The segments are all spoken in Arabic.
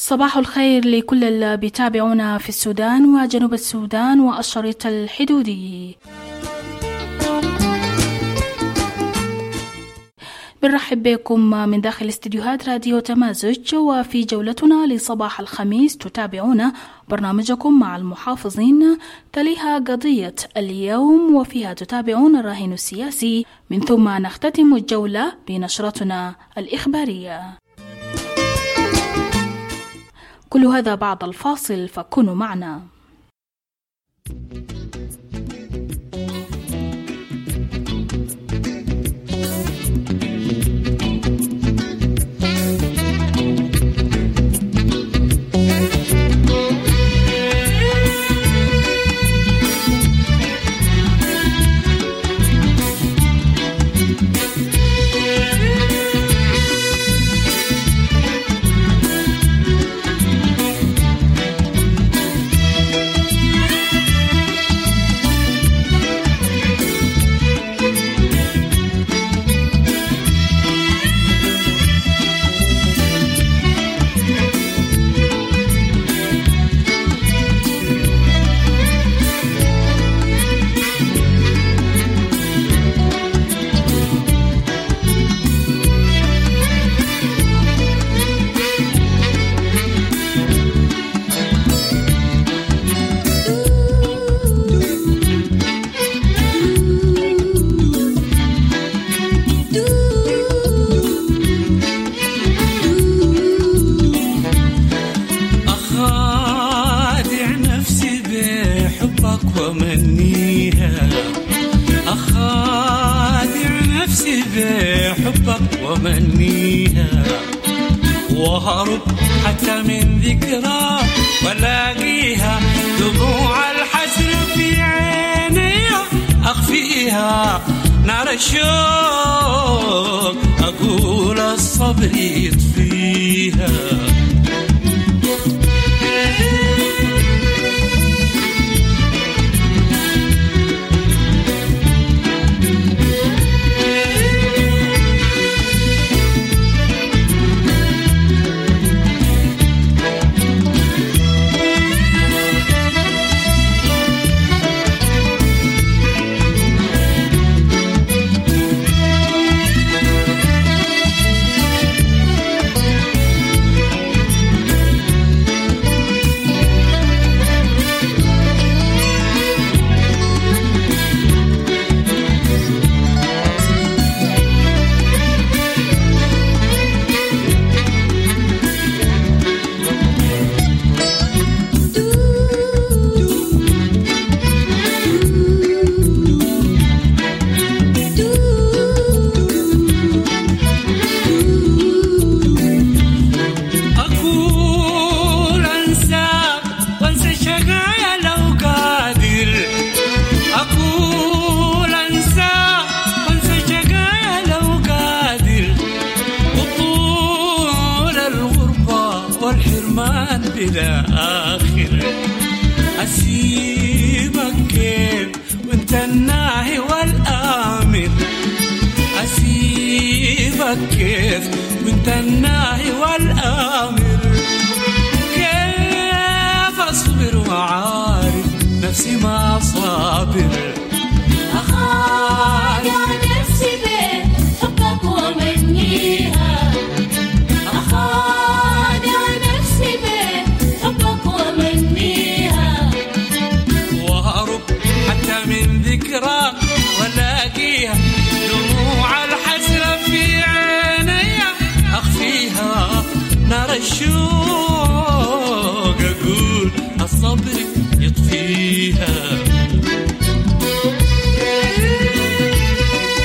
صباح الخير لكل اللي بيتابعونا في السودان وجنوب السودان والشريط الحدودي. بنرحب بكم من داخل استديوهات راديو تمازج، وفي جولتنا لصباح الخميس تتابعون برنامجكم مع المحافظين، تليها قضية اليوم وفيها تتابعون الراهن السياسي، من ثم نختتم الجولة بنشرتنا الإخبارية. كل هذا بعد الفاصل، فكونوا معنا. وهرب حتى من ذكرى ولاقيها، دموع الحزن في عيني أخفيها، نار الشوق أقول الصبر يطفيها. بلا آخر أسيبك كيف وانت الناهي والآمر، أسيبك كيف وانت الناهي والآمر، كيف أصبر وعارف نفسي ما صابر، أخاف نفسي بحبك ومنيها، أخاف نفسي بحبك ومنيها، وهرب حتى من ذكرى ولاقيها، دموع الحسرة في عيني أخفيها، نار الشوق أقول الصبر يطفيها.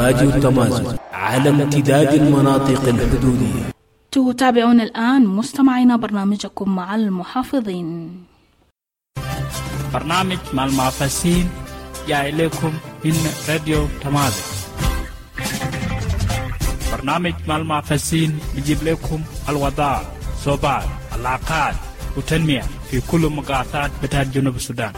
راديو تمازج على امتداد المناطق الحدودية. تتابعون الآن مستمعينا برنامجكم مع المحافظين. برنامج مع المحافظين جاء إليكم من راديو تمازج. برنامج مع المحافظين بيجيب لكم الوضع، صوبات، العلاقات وتنمية في كل مقاطعات بتاعت جنوب السودان.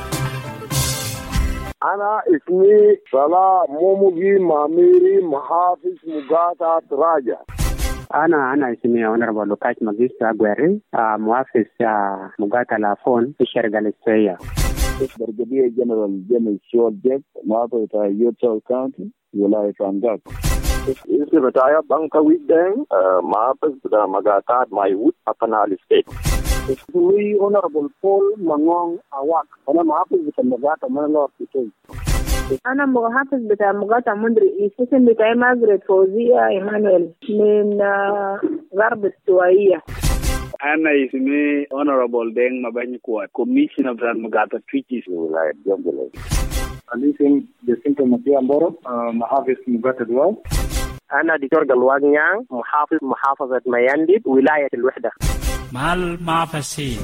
أنا اسمي صلاح موموجي ماميري محافظ مقاطعة راجع. أنا اسمي أونربل لوكاش ماجيستا غويري محافظ مقاطعة لافون في الشرق الاستوائية. برجبية جنرال جيمس شول جيب محافظة يوتشال كاونتي ولاية فانجاك. اسمي بتاعي بانكا ويدين محافظ بتاع مقاطعة مايوت أبنال ستيت. اسمي أونربل بول مانغون أواك. أنا محافظ بتاع مقاطعة مانلور كيتوي. أنا محافظ بتاع مقاطعة مندري. اسم بتاعي مازريت فوزية إيمانويل من غرب السوائية. أنا اسمي Honorable دين مباني كوات كوميشنر بتاع مقاطعة تريتيز ولاية جنجلة. أنا اسمي جسنتو مسيا مبورو محافظ مقاطعة دوال. أنا دكتور قلوان يان محافظ محافظة ميانديد ولاية الوحدة. مع المحافظين.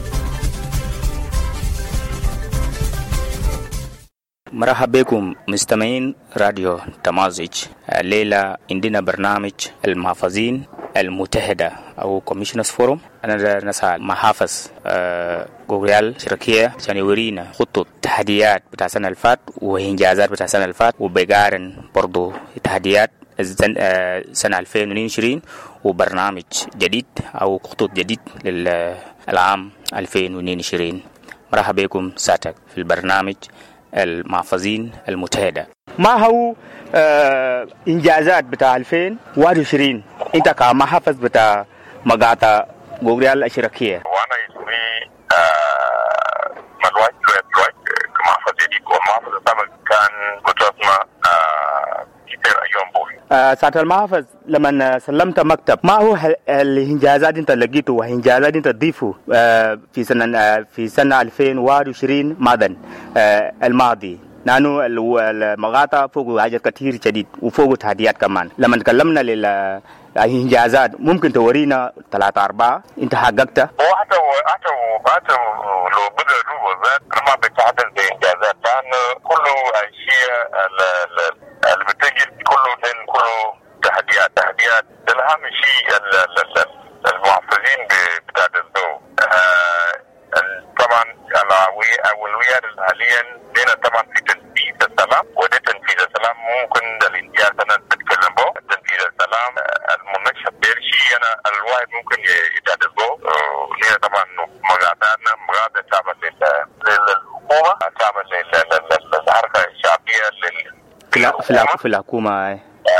مرحبا بكم مستمعين راديو تمازج. الليلة عندنا برنامج المحافظين المتحدة أو كوميشنرز فورم. أنا نسأل محافظ غوريال شركية عشان يورينا خطة تحديات بتاع السنة اللي فات وإنجازات بتاع السنة اللي فات، وبيقارن برضو تحديات سنة 2020 وبرنامج جديد أو خطوط جديد للعام 2020. مرحبا بكم ساتك في البرنامج المحافظين المتحدة. ما هو إنجازات بتاع 2021 أنت كمحافظ بتاع مقاطعة غوريال الشركية؟ وأنا اسمي ملواي كمحافظ جديد، والمحافظ السابق كان قدرتنا كتير أيام بوي. ساعة المحافظ لما سلمت مكتب، ما هو الإنجازات أنت لقيته وإنجازات أنت تضيفه في سنة 2021 ماذا الماضي؟ نانو المقاطعة فوق حاجات كتير جديد وفوق تحديات كمان. لما تكلمنا للإنجازات ممكن تورينا 3-4 أنت حققتها؟ وحتى لو بدأ الوزارات ما بتعدل بإنجازات، لأن كل أشياء اللي بتجد كله تحديات. الأهم شيء المحافظين بتعدلوا. طبعا الأولويات حاليا هنا طبعا في تنفيذ السلام، وده تنفيذ السلام ممكن الانجاز أنا بتكلم به. تنفيذ السلام المنشأ بيرشي أنا الواحد ممكن يتعدل به. هنا طبعا مقاطعنا مقاطعة تعمل للحكومة، تعمل للحركة الشعبية في الحكومة.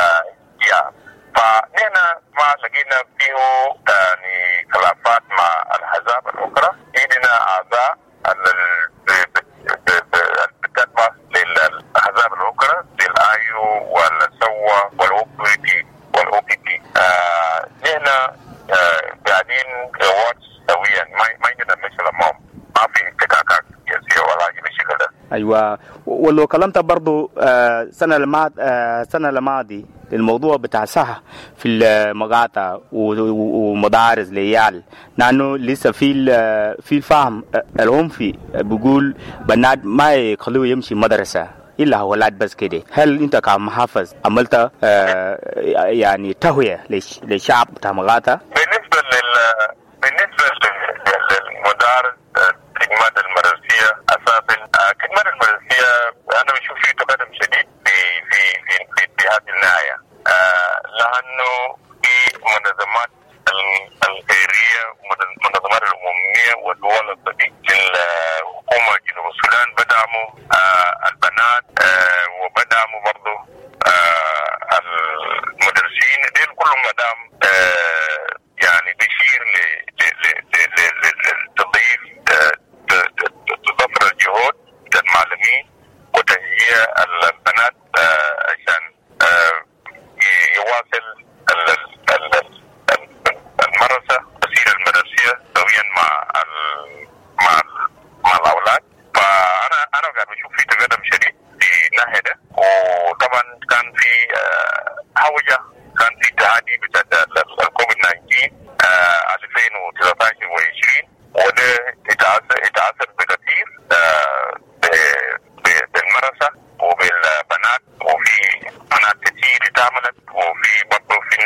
فهنا ما لقينا فيه يعني خلافات مع الأحزاب الأخرى. عندنا أعضاء بتتبع للأحزاب الأخرى للآيو والسوا والأوبيتي. هنا قاعدين واتش سويا، ما عندنا مشكلة معهم، ما في احتكاكات سياسية ولا أي مشكلة. أيوة. ولو كلمت برضو سنة الماضي الموضوع بتاع صحة في المقاطع ومدارس ليال، لأنه لسه في الفهم العنفي بيقول بنات ما يخلوه يمشي مدرسة إلا أولاد بس كده. هل أنت كمحافظ عملت يعني تهوية للشعب بتاع مقاطع؟ بالنسبة للمدارس خدمات المدرسية أساسا خدمات المدرسية أنا بشوف فيه تقدم شديد في هذه النهاية، لأنه في منظمات الخيرية والمنظمات الأممية والدول الصديقة للحكومة جنوب السودان بدعموا البنات وبدعموا برضو المدرسين. دين كلهم مدام يعني بيشير لتضييف تضافر الجهود للمعلمين وتهيئة البنات عشان يواصل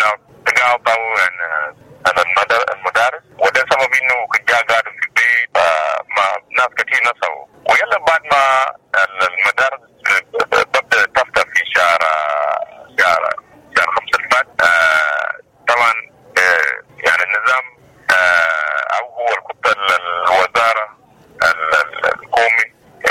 تقاطعوا عن المدارس، وده سبب انه كجا قاعدوا في البيت مع ناس كثير نسوا. ويلا بعد ما المدارس تبدا تفتح في شهر 5 الفات، طبعا يعني النظام او هو الخطه الوزاره القومي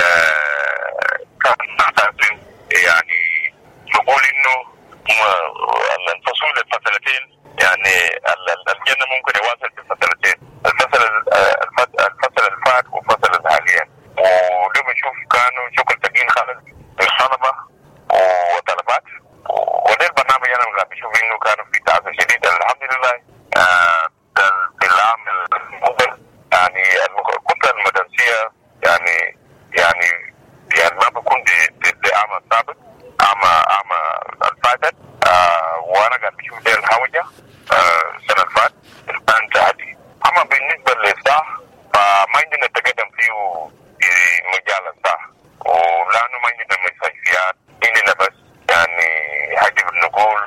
كان يعني نقول انه الفصول الفصلتين، يعني الجنة ممكن يواصل في الفصلتين، الفصل الفات وفصل الحاليا. وده بنشوف كانوا شكل تقيل خالص للطلبة وطلبات، وده البرنامج انا قاعد بشوف انه كانوا في تعب شديد. الحمد لله في العام المقبل يعني الكتلة المدرسية يعني ما بكون دي عام السابق، عام الفاتت، وانا قاعد بشوف ده الحوجة السنة الفات الآن تعدي. اما بالنسبة للصح فما عندنا تقدم فيه في مجال الصح، ولانه ما عندنا مستشفيات، عندنا بس يعني حاجة بنقول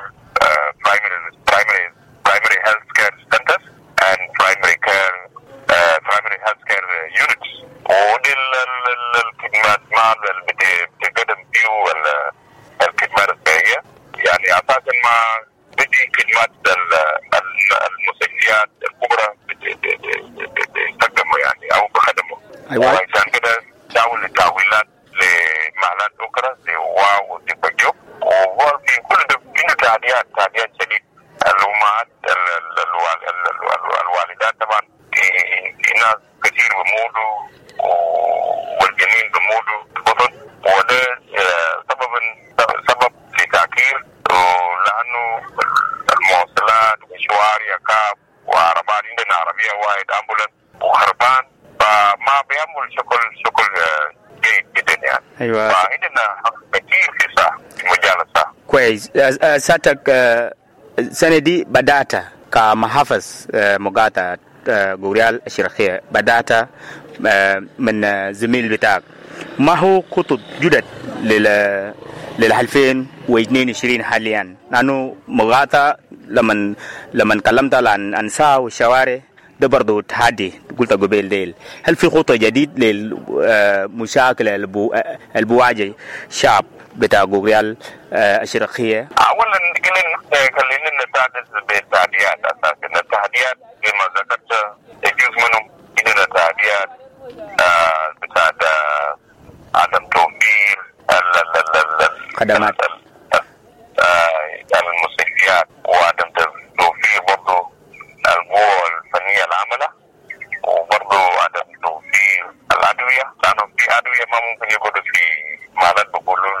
primary health care centers and primary health care units. ودي الخدمات ما بتقدم فيه الخدمات الصحية، يعني اساسا ما بدي خدمات المستشفيات الكبرى بتقدموا يعني او بخدموا. وعشان كده داول التاويلات لمحلات اخرى زي واو وتبجو، وهو في كل ده في تعديات شديد. الامهات الوالدات طبعا في ناس كثير بموتوا والجنين بموتوا بطن، وده سبب في تأخير، لأنه المواصلات ومشوار يكاب وعربات، عندنا عربية واحد أمبولانس وهربان، فما بيعمل شكل جيد جدا يعني. أيوة. فعندنا كثير في مجال الصح. كويس. ساتك السنة دي بدأت كمحافظ مقاطعة غوريال الشرقية، بدأت من زميل بتاعك. ما هو خطط جدد لل 2022 حاليا؟ لأنه مقاطعة لما كلمت عن ساعة والشوارع ده برضو تحدي قلت قبل ديل. هل في خطة جديد للمشاكل البواجه شعب بتاع غوريال الشرقية؟ اولا خلينا نتحدث بالتحديات. اساسا التحديات كما ذكرت يجوز منهم عندنا تحديات بتاعت عدم توفير خدمات المستشفيات، وعدم توفير برضه القوى الفنية العاملة، وبرضه عدم توفير الأدوية، لأنه في أدوية ما ممكن يقعدوا في محلات بقولوا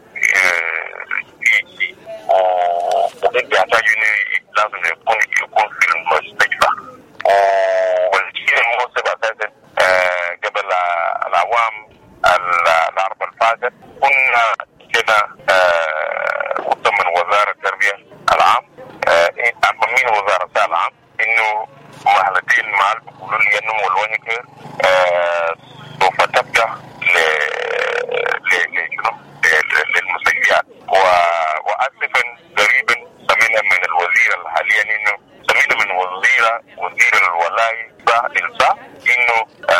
فيه، وبيحتاج إنه لازم يكون في المستشفى. والشيء الموسم أساسا قبل العوام الأربع الفاتت كنا كده قدام من وزارة التربية العام، من وزارة العام إنه محلتين مع بيقولوا لي إنه والونيكر سوف تبدأ للمستشفيات. وأسفا قريبا سمعنا من الوزير حاليا إنه سمعنا من وزير الولاية إلسا إنه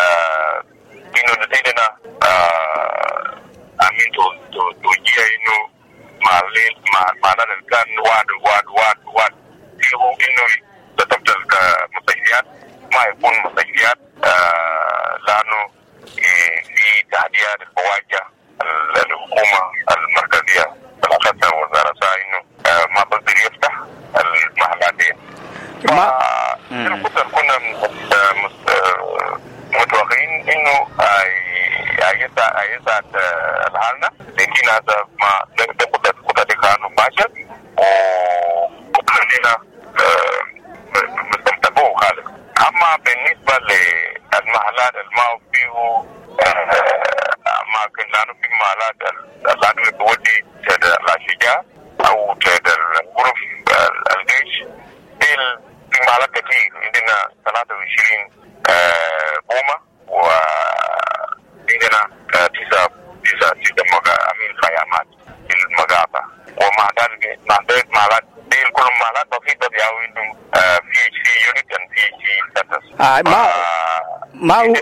لدينا أمين توجيه إنه معنا كان واد فيه إنه تبدأ المستشفيات ما يكون مستشفيات، لأنه في تحديات البواجه الحكومة المركزية بالأخص وزارة إنه ما بقدر يفتح المحلات دي. كنا متوقعين إنه يساعد الحالنا، لكن هذا ما قدر كان مباشر، وقدرنا مستمتعوا خالص. أما بالنسبة للمحلات الماء فيه ما كنا في محلات الأدوية بودي تد الأشجار أو تد الغرف الجيش، في محلات كثير عندنا 23 بومة، وعندنا 9 خيامات في المقاطع، ومع ذلك محلات دي كل محلات بسيطة ما هو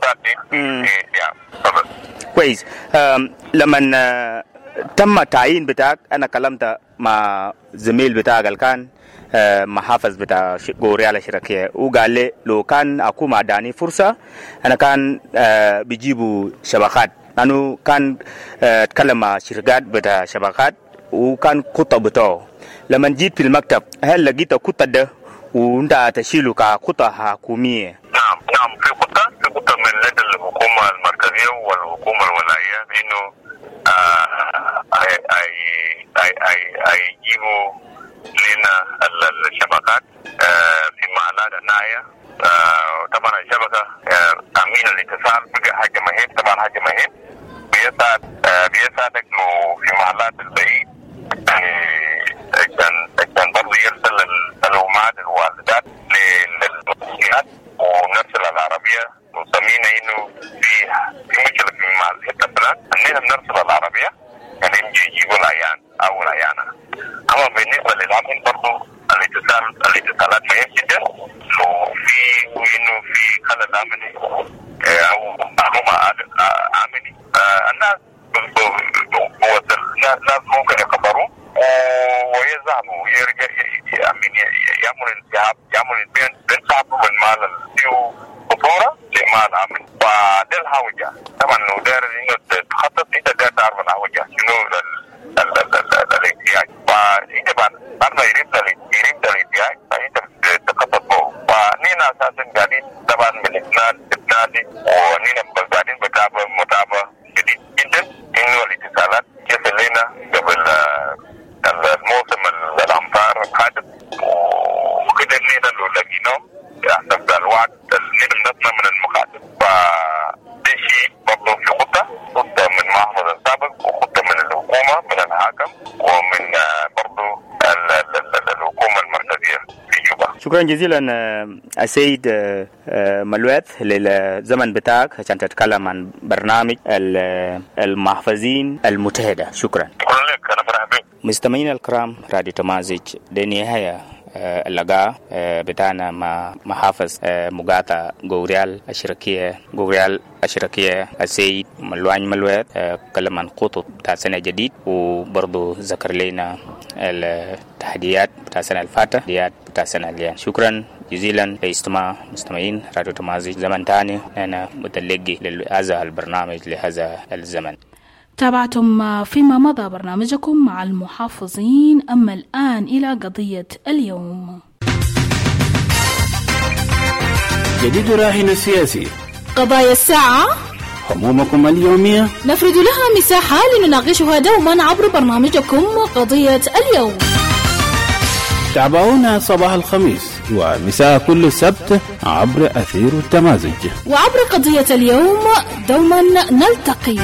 كويس. لما تم تعيين بتاعك انا كلمت مع زميل بتاعك اللي كان محافظ بتاع غوريال الشركية وقال لي لو كان اكو ما داني فرصة انا كان بيجيبوا شبكات. أنا كان اتكلم مع شركات بتاع شبكات وكان خطة بتاعه. لما جيت في المكتب هل لقيت خطة ده وانت تشيله كخطة حكومية؟ نعم في خطة من لدى الحكومة المركزية والحكومة الولاية انه يجيبوا لنا الشبكات في محلات الناحية. طبعا الشبكة تأمين الاتصال بقى حاجة مهم. طبعا حاجة مهم بيساعدك في محلات البعيد عشان برضه يرسل المعلومات الواردات للمسؤوليات ونرسل العربية. وسمينا انه في مشكلة في الحتة فلان اننا بنرسل العربية يعني يجيبوا العيان او العيانة. اما بالنسبة للعمل برضه الاتصالات مهم جدا. وفي انه في خلل عملي او معلومة عملي الناس ناس ممكن يخبروا ويزعموا يعمل انتهاب يعمل بين صعبه من مال فيه خطورة لمال عمل. فده الحوجة طبعا ودار انه تخطط انت دار تعرف الحوجة شنو الاحتياج. فانت بعد ما يريد الاحتياج فانت تخطط به. فنينا اساسا قاعدين طبعا بنتنادي ونينا قاعدين متابعة شديد جدا انه الاتصالات يصل لنا قبل الموسم الامطار الحادث. وكده نينا لو لقيناهم حسب الوعد نينا نطلع من المخاطر. فده شيء برضه في خطة من محافظ السابق وخطة من الحكومة من الحاكم ومن برضه الحكومة المركزية في جوبا. شكرا جزيلا السيد ملوث للزمن بتاعك عشان تتكلم عن برنامج المحافظين المتحدة. شكرا لك. أنا فرح بك. مستمعينا الكرام، راديو تمازج دي نهاية اللقاء بتاعنا مع محافظ مقاطعة غوريال الشركية السيد ملوان ملوث. تكلم عن خطط بتاع سنة جديد وبرضه ذكر لنا التحديات بتاع سنة الفاتحة التحديات بتاع سنة اليان. شكرا جزيلا لاستماع مستمعين راديو تمازج. زمن تاني أنا متلقي لهذا البرنامج لهذا الزمن. تابعتم فيما مضى برنامجكم مع المحافظين. أما الآن إلى قضية اليوم. جديد راهن السياسي، قضايا الساعة، همومكم اليومية نفرد لها مساحة لنناقشها دوما عبر برنامجكم قضية اليوم. تابعونا صباح الخميس ومساء كل سبت عبر أثير التمازج. وعبر قضية اليوم دوما نلتقي.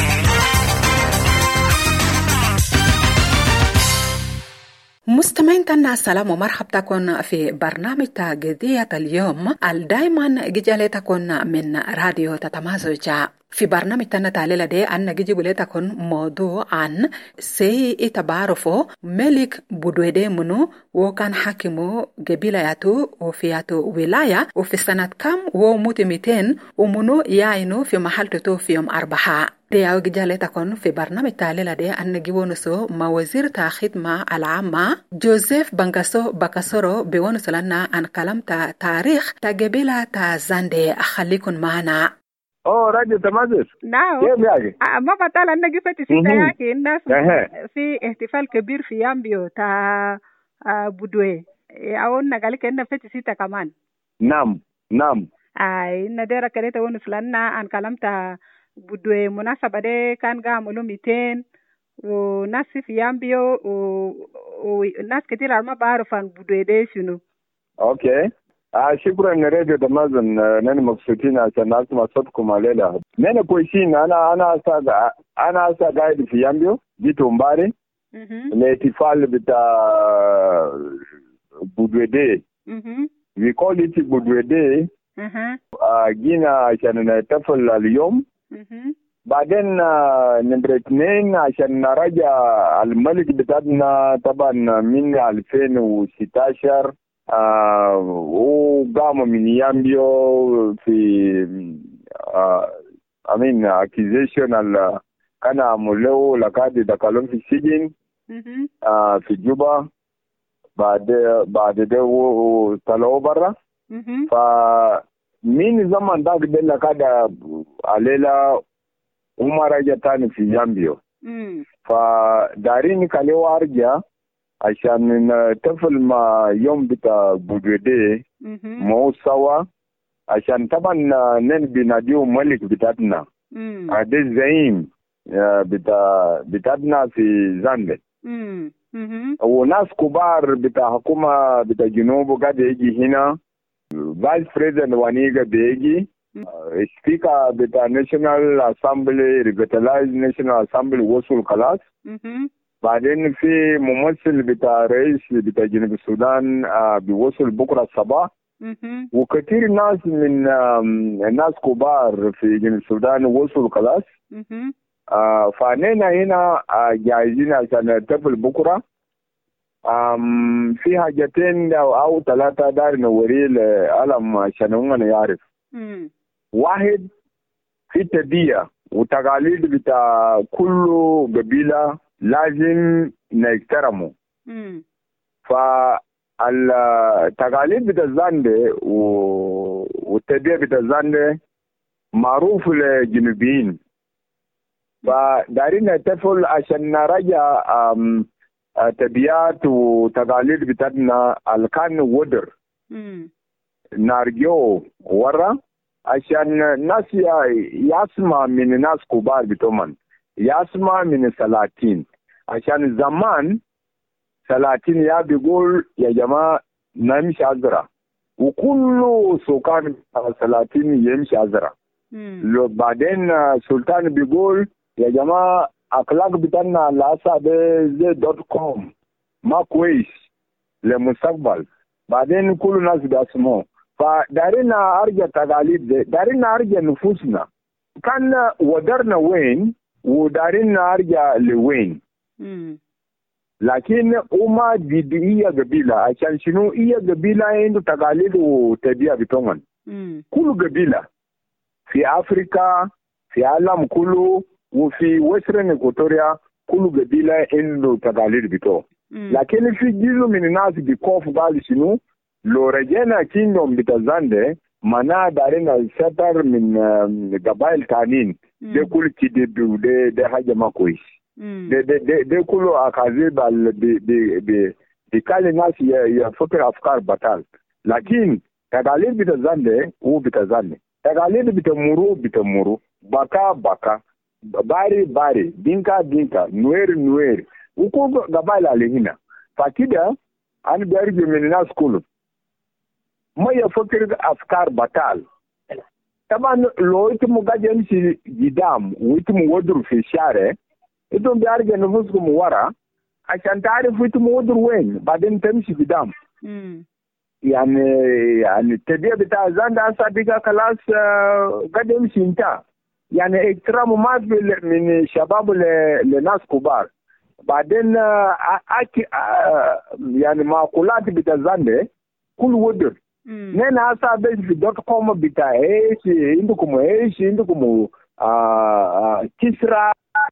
مستمعين السلام ومرحبتكم في برنامج قضية اليوم دائما جيجالتكم من راديو تتمازج. في برنامج تاليلة دي أنا جيجيب لتكن موضوع عن سي اتبارفو ملك بودويدي منو وكان حاكمو قبيلة ياتو وفياتو ولاية وفي سنة كام وموت 200 ومنو ياينو في محل تتو في يوم 4. دي أو جيجالتكن في برنامج تاليلة دي أنا جيبو نسو ما وزير خدمة العامة جوزيف بانغاسو باكاسورو بيونسو لنا عن كلام تاريخ قبيلة زاندي. خليكن معنا. راديو تمازج. نعم. كيف يعني؟ ما بطال أنك فتي سيدا ياكي الناس في احتفال كبير في يامبيو تا بودوي. أقولنا قالك إنه فتي سيدا كمان. نعم. إن ديرا كريتا ونسلنا عن كلام تا بودوي مناسبة دي كان قاملو 200 وناس في يامبيو وناس كتير ما بعرف عن بودوي دي شنو. أوكي. شكرا راديو تمازن. نحن مبسوطين عشان نسمع صوتكم الليلة. نحن كويسين. أنا قاعد في يامبيو جيت امبارح الاحتفال بتاع بودويدي. We call it بودويدي. جينا عشان نحتفل اليوم. بعدين نمرة 2 عشان نرجع الملك بتاعنا طبعا من 2016 وقاموا من يامبيو في accusation كان عملوا لكاد دخلوا في السجن في جوبا بعد ده طلعوا برا. فمن زمان ده قدرنا كده علينا وما رجع تاني في يامبيو. فدارين كلوا أرجع عشان نتفل مع يوم بتاع بودودي مو سوا عشان طبعا ننبي ناديو ملك بتاعتنا هذا الزعيم بتاعتنا في زاندي. وناس كبار بتاع حكومة بتاع جنوب قاعد يجي هنا. فايس بريزيدنت وانيجا بيجي. سبيكر بتاع ناشونال اسامبلي ريفيتالايز ناشونال اسامبلي وصل خلاص. بعدين في ممثل بتاع رئيس بتاع جنوب السودان بيوصل بكره الصباح. وكثير ناس من ناس كبار في جنوب السودان وصلوا خلاص. فاننا هنا جاهزين عشان نتقبل بكره. في حاجتين او 3 دار نوري العالم عشان هم يعرف. واحد في تبية وتقاليد بتاع كل قبيلة لازم نحترمه. فالتقاليد بتاع زاندي والتبية بتاع زاندي معروف للجنوبيين. فدارين نتفل عشان نرجع تبيات وتقاليد بتاعتنا اللي كان ودر نرجعه ورا عشان ناس يسمع من ناس كبار بتومن يسمع من السلاطين. عشان زمان سلاطين يا بيقول يا جماعة نمشي عذرا وكل سكان السلاطين يمشي عذرا. لو بعدين سلطان بيقول يا جماعة أخلاق بتاعنا لاسا .com ما كويس للمستقبل. بعدين كل الناس بيسمعوا. فدارينا أرجع تقاليد دارينا أرجع نفوسنا كان ودرنا وين ودارينا أرجع لوين. لكن وما دي قبيلة عشان شنو هي قبيلة عنده تقاليد وتبيع بتوعن. كل قبيلة في أفريقيا في العالم كله وفي ويسترن إكواتوريا كل قبيلة عنده تقاليد بتوعه. لكن في جزء من الناس بيكوف قال شنو لو رجعنا كينجدوم بتاع زاندي معناها دارين ستر من قبائل تانيين ده كل كده ده حاجة ما كويس. ده كله أكاذيب بيخلي الناس يفكر أفكار بطال. لكن تقاليد بتاع زاندي هو بتاع زاندي. تقاليد بتاع مرو بكا باري دينكا نوير وكل قبائل اللي هنا. فكده أنا برجع من الناس كله ما يفكر أفكار بطال. طبعا لو أنتم قاعد يمشي قدام وأنتم ودروا في الشارع أنتم بيرجع نفسكم ورا عشان تعرف أنتم ودروا وين بعدين تمشي قدام. يعني التبيع بتاع زاند أصدقائي خلاص قاعد يمشي انتهى. يعني احترامه ما في من شباب لناس كبار. بعدين يعني معقولات بتاع زاند كل ودر. نحن هسه بس في .com بتاع ايش عندكم كسرى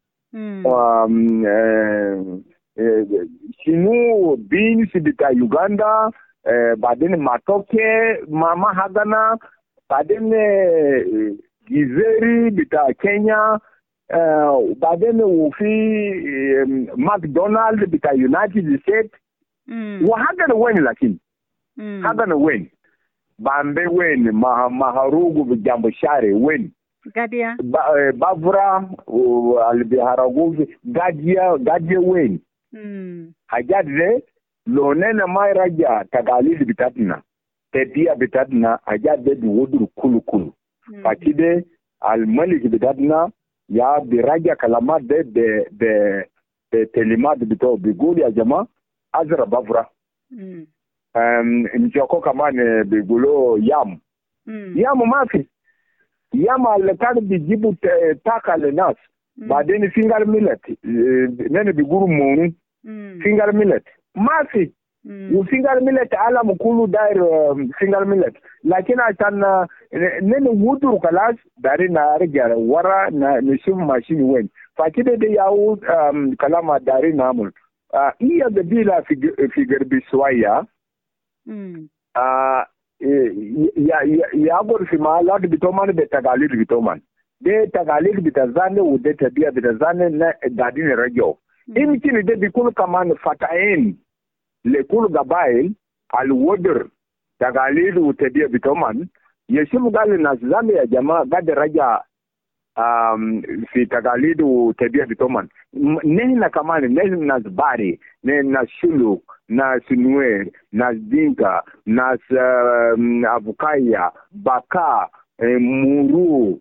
شنو بينس بتاع يوغندا. بعدين ماتوكي ما هاغانا. بعدين جيزيري بتاع كينيا. بعدين وفي ماكدونالد بتاع يونايتد ستيت. وهذا وين لكن هذا وين بامبي وين مهاروغو بجنب الشارع وين غاديا بافرا والبيهاروغو غاديا وين. حاجات دي لو ننا ما يرجع تقاليد بتاعتنا تبيع بتاعتنا حاجات دي بيودروا كل. فكده الملك بتاعتنا يا بيراجع كلمات دي بكلمات بتوعه بيقول يا جماعة أزرع بافرا. مجوكو كمان بيقولوا يام ما في يام اللي كانوا بيجيبوا تاكا للناس. بعدين فينجر ميلت نحن بيقولوا مونو فينجر ميلت ما في. وسنجل ميلت عالم كله داير سنجل ميلت لكن عشان نودر خلاص دارين نرجع ورا نشوف ماشين وين فكده ده يعود كلام دارين نعمل هي قبيلة في غرب سوايا يعبر في مالات بتومان بتقاليد بتومان ده تقاليد بتزاني وده تبيع بتزاني دارين رجعوا يمكن ده بيكون كمان فتاين لكل قبائل الودر تقاليد وتبيع بتومان يشوفوا قال الناس زامي يا جماعة قد رجع في تقاليد وتبيع بتومان نحن كمان نحن ناس باري ناس شلوك ناس نوير ناس دينكا ناس أبوكايا باكا مورو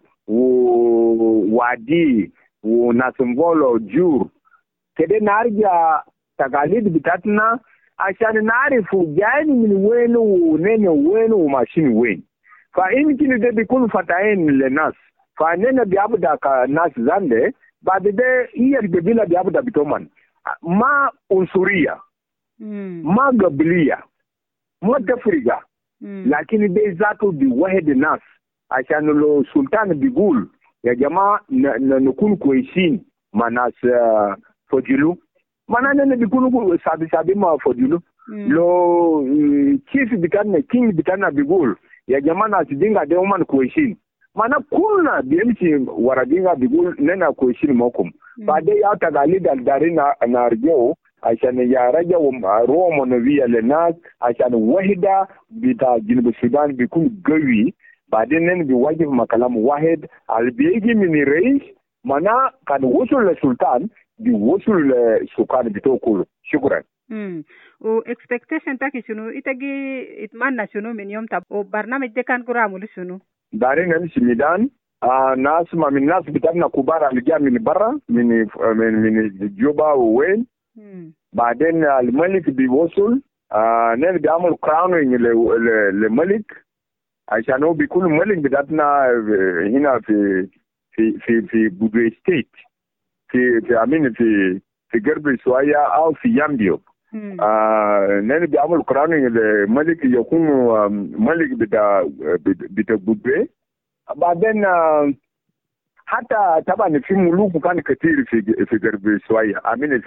ووادي وناس مبولو جور كده نرجع تقاليد بتاعتنا عشان نعرف جايين من وين ونين وين وماشيين وين فيمكن ده بيكون فتاين للناس فاننا بيعبد ناس زاندي بعد ده هي القبيله بيعبد بتومن ما عنصريه ما قبليه ما تفرقه لكن ده ذاته بيوحد الناس عشان لو سلطان بيقول يا جماعه نكون كويسين مع ناس فوجلو manana bikunu sabi ma fodulu lo chief bitana king bitana bigul ya jamana tidinga de woman kuishin mana kuna biemchi waradinga bigul nena kuishin mokum baade ya tagali darina na arjo عشان يا رجل روما نبي للناس عشان وحدة بتاع جنوب السودان بيكون قوي بعدين بيواجه مكلام واحد اللي بيجي من الرئيس منا كان وصل للسلطان بيوصل للسكان بتوعه كله. شكرا. و expectation تاكي شنو؟ إتجي إتمنى شنو من يوم تاب وبرنامج ده كان كرامو شنو؟ دارين نمشي ميدان ناس ما من ناس بتاعنا كبار اللي جا من برا من جوبا وين بعدين الملك بيوصل نحن بيعمل كراونينج للملك عشان هو بيكون الملك بتاعتنا هنا في بودوي ستيت في امين في غرب سوايا او في يامبيو نحن بيعمل كراونينج للملك يكون ملك بتاع بودوي بعدين حتى طبعا في ملوك كان كثير في غرب سوايا امين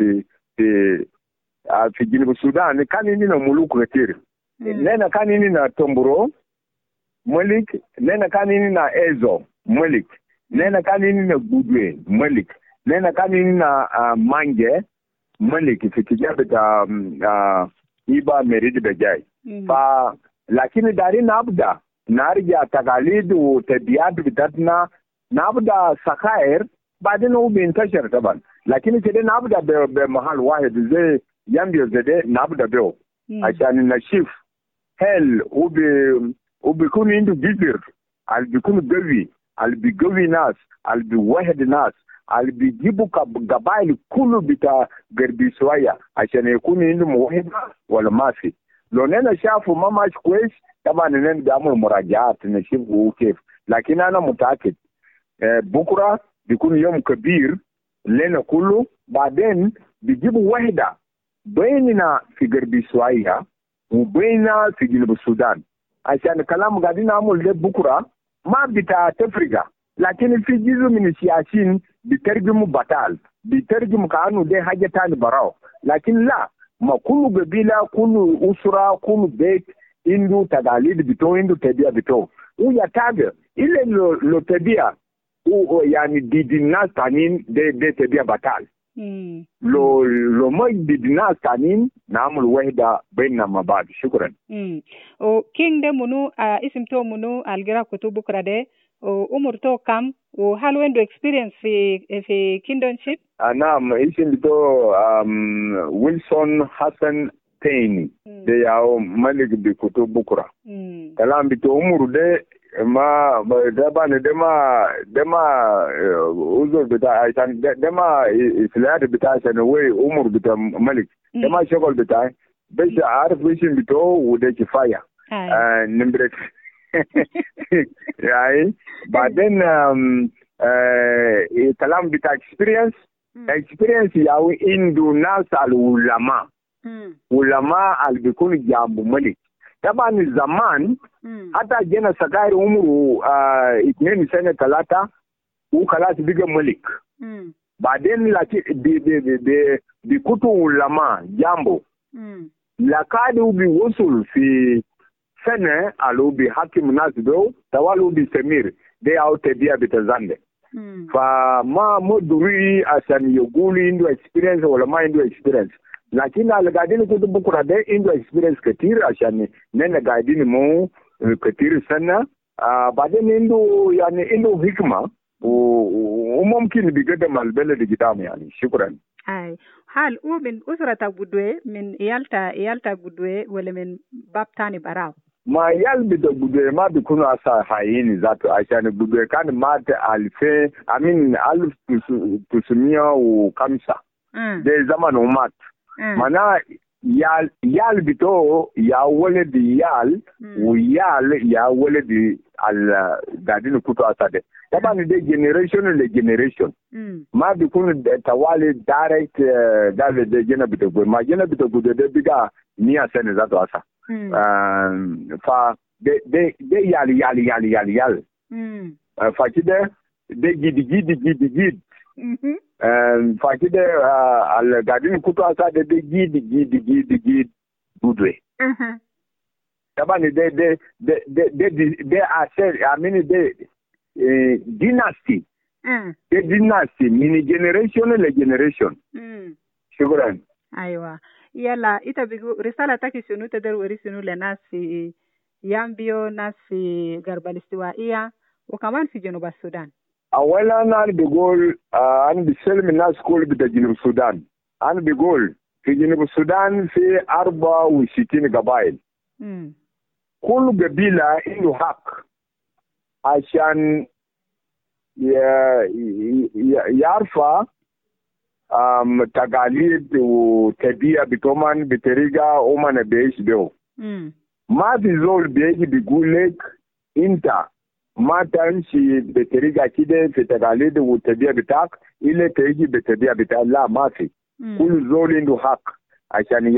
في جنوب السودان كان عندنا ملوك كثير لنا كان عندنا تومبرو ملك لنا كان عندنا ايزو ملك لنا كان عندنا بودوي ملك لنا كان عندنا مانجه ملك في كتابة إيبا مريد بجاي لكن دارين نبدأ نرجع تقاليد وتبيات بتاعتنا نبدأ سخائر بعدين هو بينتشر طبعا لكن كده نبدأ بمحل واحد زي يامبيو زي نبدأ به عشان نشوف هل هو بيكون عنده جزر اللي بيكون قوي اللي بيقوي ناس اللي بيوحد ناس اللي بيجيبوا قبائل كله بتاع غربي شوية عشان يكون عنده موهبة ولا ما في لو نحن شافوا ما ماشي كويس طبعا نحن بنعمل مراجعات نشوفه كيف لكن أنا متأكد بكرة بيكون يوم كبير لنا كله بعدين بيجيبوا وحدة بيننا في غربي شوية وبيننا في جنوب السودان عشان الكلام قاعدين نعمل ده بكرة ما بتاع تفرقة لكن في جزء من السياسيين بيترجموا بطال بيترجموا كأنه ده حاجة تاني براو لكن لا ما كل قبيلة كل أسرة كل بيت عنده تقاليد بتوعه عنده تبيع بتوعه ويتابع إلا لو تبيع يعني دي الناس تانين ده تبيع بطال لو ما دي الناس تانين نعمل وحدة بيننا مع بعض. شكرا. وكين ده منو اسم تو منو الجرا كتب بكرة ده وعمر تو كم وهل عنده experience في kingdomship؟ نعم اسم تو ويلسون حسن تيني ده ياو ملك بكتب بكرة كلام بتو عمر ده ما دبان دما وزر بتاع عشان دما إسلام بتاع عشان هو عمر بتاع ملك دما شغل بتاعه بس عارف ويش بتوع وده كفاية نمبر يعني بعدين كلام بتاع experience ياو عنده ناس العلماء ulama albikun jambu malik tabani zaman hata jena sakari umru 2 sene 3 ukalas biga malik baden laki bi kutu ulama jambo lakadi ubi wusul fi sene alubi hakim nasdo tawalubi semir de au tebia bitazande fa ma muduri asan yuguli indo experience wala ma indo experience lakini algadini kutu bukura de indo experience katir asan nene gadini mo katir sana baden indo yani indo hikma وممكن بقدم البلد قدام يعني شكرا. أي حال من أسرة بدوي من إيالتا بدوي ولا من باب تاني براو؟ ما يال بدوي ما بيكونوا أصحاحين ذاته عشان بدوي كان مات 1905 ده زمان ومات معناه يال بتو يا ولد يال ويال يا ولد على قاعدين كتو أصحابه طبعا ده generation ما بيكون توالي direct ده جنا بتقول ما جنا بتقول ده بيجا 100 سنة ذاته أصلا فا ده يال فكده ده جد فكده على قاعدين كتو أصحابه ده جد بدوي طبعا ده أسر أمين ده dynasty the dynasty mini generation le generation shukran ايوه يلا itabigu risala taki shunu tadar wari shunu لناس في يامبيو ناس في غرب الاستوائية وكمان في جنوب السودان اولا انا بقول انا بسلم الناس كل بتاع جنوب السودان انا بقول في جنوب السودان في 64 قبائل كل قبيلة عنده حق عشان يعرف تقاليد وتبيع بتومن بطريقة ومن بيش بيو ما في زول بيجي بيقول لك انت ما تمشي بطريقة كده في تقاليد والتبيع بتاعك إلا تيجي بتبيع بتاعك لا ما في كل زول عنده حق عشان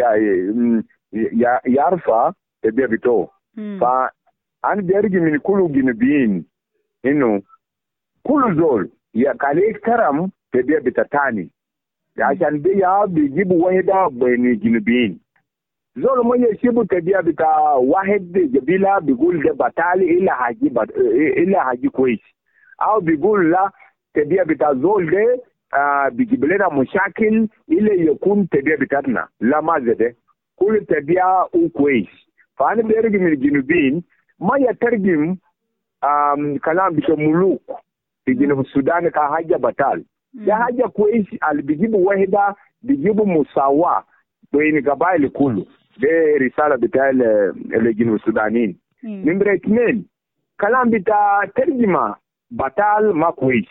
يعرف تبيع بتاعه فأنا بيرجي من كل جنوبيين إنه كل زول يقال احترم تبيع بتاعتاني عشان بيجيبوا واحدة بين الجنوبيين زول ما يجيبوا تبيع بتاع واحد قبيلة بيقول ده بطالي إلا حاجي كويس أو بيقول لا تبيع بتاع زول ده بيجيب لنا مشاكل إلا يكون تبيع بتاعتنا لا ما زده كل تبيع كويس فأنا بيرجع من الجنوبيين ما يترجم كلام بتاع ملوك في جنوب السودان كحاجة بطال ده حاجة كويس اللي بيجيبوا واحدة بيجيبوا مساواة بين قبائل كله ده رسالة بتاع الجنوب السودانيين نمرة 2 كلام بتاع ترجمة بطال ما كويس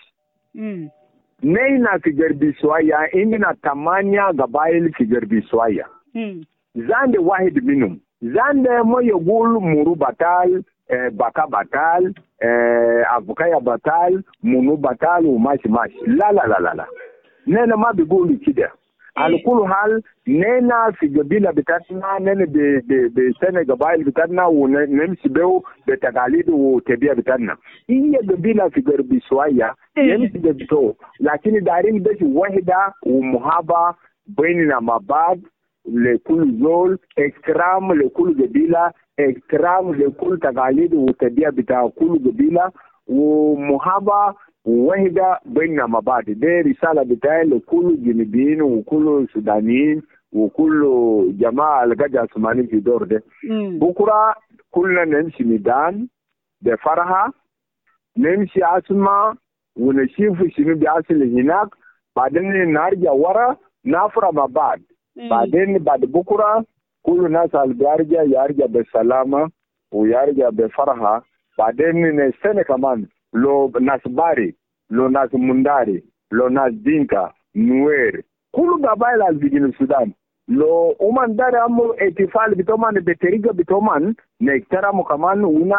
نينا في غربي سوايا عندنا 8 قبائل في غربي سوايا زند واحد منهم زند ما يقول مرو بطال baka batal avukaya batal munu batal umashi la nena ma bigulu kida alkulu hal nena fi gabila bitatna nena be sene gabail bitatna u nemsi beu betagalid u tebia bitatna iya gabila fi garbi swaya nemsi bito lakini darin besi wahida u muhaba bainina mabad لكل زول احترام لكل قبيلة احترام لكل تقاليد وتبيع بتاع كل قبيلة ومحابة وحدة بيننا مبادئ دي رسالة بتاعي لكل جنوبيين وكل سودانيين وكل جماعة القاعدة سمانين في دور ده بكرة كلنا نمشي ميدان بفرحة نمشي أسمع ونشوف شنو بيحصل هناك بعدين نرجع ورا نفرح مع بعض بعدين بعد بكرة كل الناس اللي يرجع بالسلامة ويرجع بفرحة بعدين السنة كمان لو ناس باري لو ناس منداري لو ناس دينكا نوير كل قبائل اللي في السودان لو ومن داري أمو اتفال بتومان بطريقة بتومان نحترمه كمان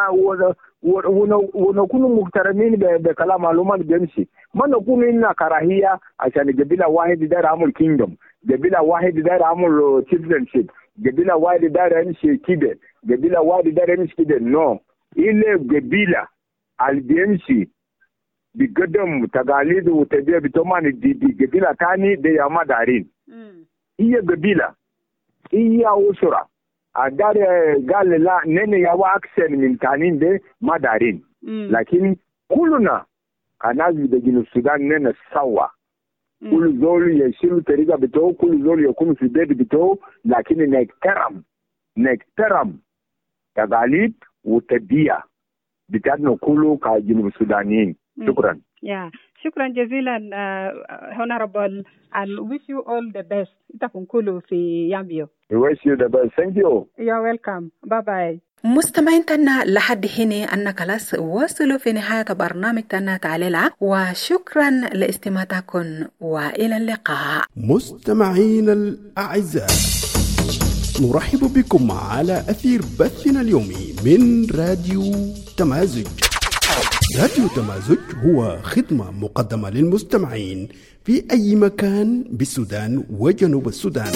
ونكون محترمين بكلام معلومات بيمشي ما نكون إننا كراهية عشان قبيلة واحد داري أمو الكينجدوم قبيلة واحد داير عمل citizenship، قبيلة واحد داير يمشي كده، قبيلة واحد داير يمشي كده. نو، إلا قبيلة اللي بيمشي بقدم تقاليد وتبيع بتومان دي قبيلة تاني دي ما دارين. هي قبيلة، هي أسرة. أدار قال لا نني يوا أكثر من تانين دي ما دارين. لكن كلنا كناس بدجين السودان ننا سوا. كل زول يشيل طريقة بتوعه، كل زول يكون في بيت بتوعه، لكن نحترم تقاليد وتبيع بتاعنا كله كجنوب السودانيين. شكرا. شكرا جزيلا Honorable, and wish you all the best. إتكون كله في يامبيو. Wish you the best. Thank you. You're welcome. Bye bye. مستمعين تنا لحد هنا أن خلاص وصلوا في نهاية برنامج تنا تعليلا، وشكرا لاستماعكم وإلى اللقاء. مستمعين الأعزاء، نرحب بكم على أثير بثنا اليومي من راديو تمازج. راديو تمازج هو خدمة مقدمة للمستمعين في أي مكان بالسودان وجنوب السودان.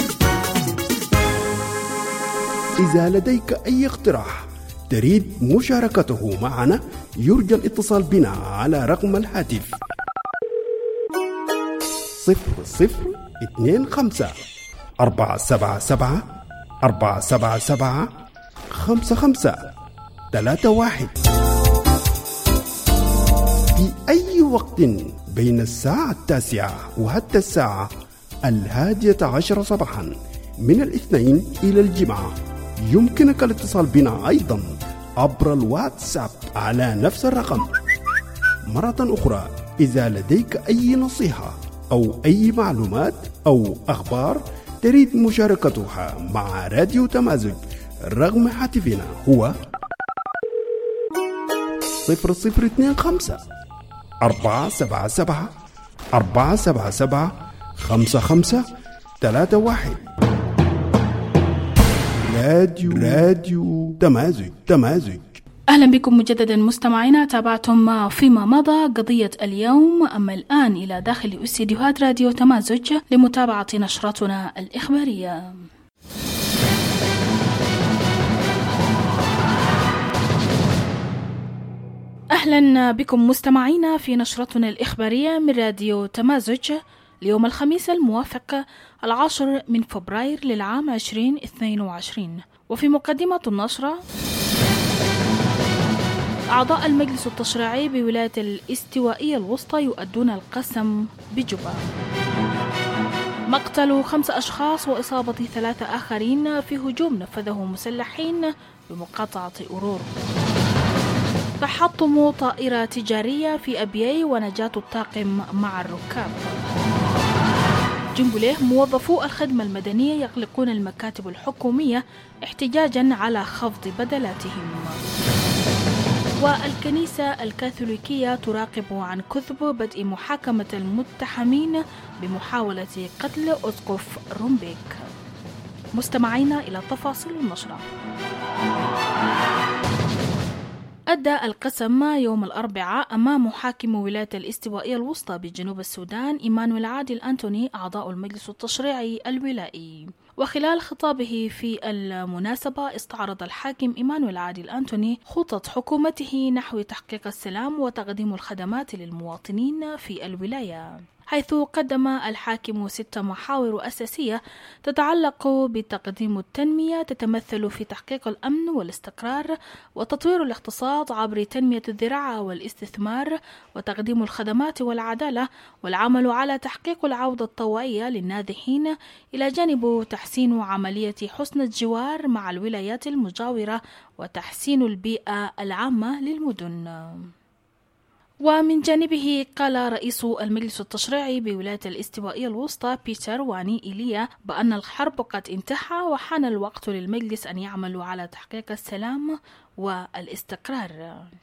إذا لديك أي اقتراح تريد مشاركته معنا، يرجى الاتصال بنا على رقم الهاتف 00-257-477-477-5531 في أي وقت بين الساعة 9 وحتى الساعة 11 صباحا من الاثنين إلى الجمعة. يمكنك الاتصال بنا أيضا عبر الواتساب على نفس الرقم. مرة أخرى، إذا لديك أي نصيحة أو أي معلومات أو أخبار تريد مشاركتها مع راديو تمازج، رقم هاتفنا هو 00-257-477-477-5531. راديو تمازج. أهلا بكم مجددا مستمعينا. تابعتم فيما مضى قضية اليوم، أما الآن إلى داخل استديوهات راديو تمازج لمتابعة نشرتنا الإخبارية. أهلا بكم مستمعينا في نشرتنا الإخبارية من راديو تمازج اليوم الخميس الموافق 10 من فبراير للعام 2022. وفي مقدمة النشرة، أعضاء المجلس التشريعي بولاية الاستوائية الوسطى يؤدون القسم بجوبا. مقتل 5 أشخاص وإصابة 3 آخرين في هجوم نفذه مسلحين بمقاطعة أورور. تحطم طائرة تجارية في أبيي ونجاة الطاقم مع الركاب. جنبله موظفو الخدمة المدنية يغلقون المكاتب الحكومية احتجاجا على خفض بدلاتهم. والكنيسة الكاثوليكية تراقب عن كثب بدء محاكمة المتهمين بمحاولة قتل أسقف رومبيك. مستمعينا إلى تفاصيل النشرة. أدى القسم يوم الأربعاء أمام محاكم ولاية الاستوائية الوسطى بجنوب السودان إيمانويل عادل أنتوني أعضاء المجلس التشريعي الولائي. وخلال خطابه في المناسبة استعرض الحاكم إيمانويل عادل أنتوني خطط حكومته نحو تحقيق السلام وتقديم الخدمات للمواطنين في الولاية، حيث قدم الحاكم 6 محاور أساسية تتعلق بتقديم التنمية تتمثل في تحقيق الأمن والاستقرار وتطوير الاقتصاد عبر تنمية الزراعة والاستثمار وتقديم الخدمات والعدالة، والعمل على تحقيق العودة الطوعية للنازحين إلى جانب تحسين عملية حسن الجوار مع الولايات المجاورة وتحسين البيئة العامة للمدن. ومن جانبه قال رئيس المجلس التشريعي بولاية الاستوائية الوسطى بيتر واني إيليا بأن الحرب قد انتهى وحان الوقت للمجلس أن يعمل على تحقيق السلام والاستقرار.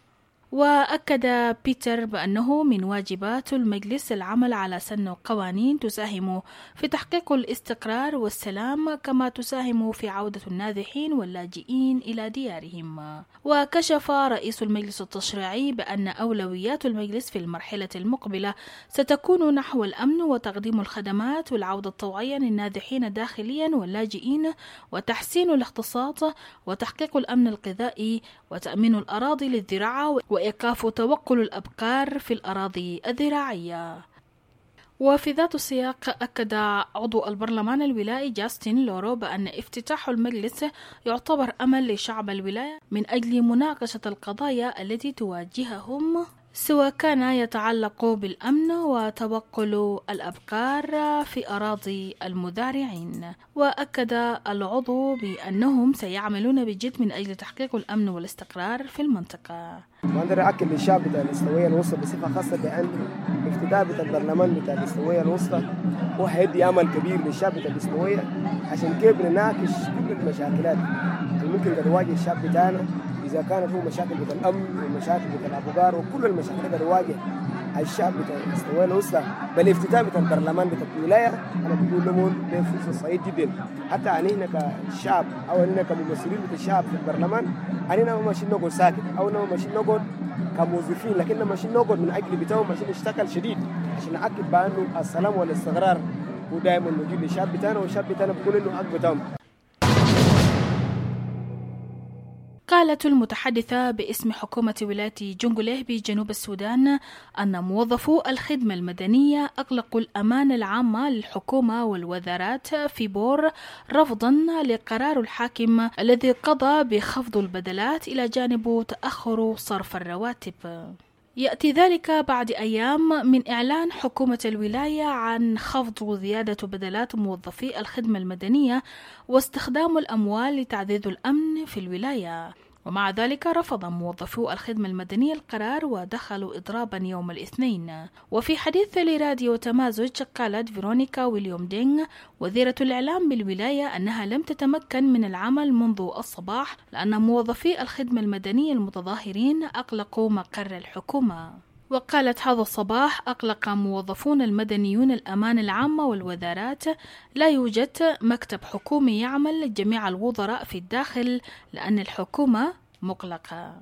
وأكد بيتر بأنه من واجبات المجلس العمل على سن قوانين تساهم في تحقيق الاستقرار والسلام كما تساهم في عودة النازحين واللاجئين إلى ديارهم. وكشف رئيس المجلس التشريعي بأن أولويات المجلس في المرحلة المقبلة ستكون نحو الأمن وتقديم الخدمات والعودة الطوعية للنازحين داخليا واللاجئين وتحسين الاقتصاد وتحقيق الأمن الغذائي وتأمين الأراضي للزراعة وإيقاف توقل الأبقار في الأراضي الزراعية. وفي ذات السياق أكد عضو البرلمان الولائي جاستن لورو بأن افتتاح المجلس يعتبر أمل لشعب الولاية من أجل مناقشة القضايا التي تواجههم سواء كان يتعلق بالأمن وتوقل الأبقار في أراضي المزارعين. وأكد العضو بأنهم سيعملون بجد من أجل تحقيق الأمن والاستقرار في المنطقة. وأقدر أكد للشعب بتاع الاستوائية الوسطى بصفة خاصة بأن افتتاح بتاع البرلمان بتاع الاستوائية الوسطى هو هيدي أمل كبير للشعب بتاع الاستوائية عشان كيف نناقش كل المشاكلات اللي ممكن قد يواجه الشعب بتاعنا، إذا كانت هو مشاكل بتاع الأمن ومشاكل بتاع الأبقار وكل المشاكل اللي يواجه الشعب بتاع الاستوائية الوسطى. بالافتتاح بتاع البرلمان بتاع الولاية أنا بقول لهم ده فرصة سعيد جدا، حتى علينا كشعب أو علينا كممثلين بتاع الشعب في البرلمان، علينا ما ماشيين نقعد ساكت أو ما ماشيين نقعد كموظفين، لكننا ماشيين نقعد من أجل بتاعهم عشان نشتغل شديد عشان نأكد بأنه السلام والاستقرار هو دائما موجود للشعب بتاعنا، والشعب بتاعنا بيقول إنه حق بتاعهم. قالت المتحدثة باسم حكومة ولاية جونغليه بجنوب السودان أن موظفو الخدمة المدنية أغلقوا الأمانة العامة للحكومة والوزارات في بور رفضا لقرار الحاكم الذي قضى بخفض البدلات إلى جانب تأخر صرف الرواتب. يأتي ذلك بعد أيام من إعلان حكومة الولاية عن خفض وزيادة بدلات موظفي الخدمة المدنية واستخدام الأموال لتعزيز الأمن في الولاية. ومع ذلك رفض موظفو الخدمة المدنية القرار ودخلوا إضرابا يوم الاثنين. وفي حديث لراديو تمازج قالت فيرونيكا ويليام دينغ وزيرة الإعلام بالولاية أنها لم تتمكن من العمل منذ الصباح لأن موظفي الخدمة المدنية المتظاهرين أغلقوا مقر الحكومة. وقالت هذا الصباح أغلق موظفون المدنيون الأمانة العامة والوزارات، لا يوجد مكتب حكومي يعمل جميع الوزراء في الداخل لأن الحكومة مغلقة.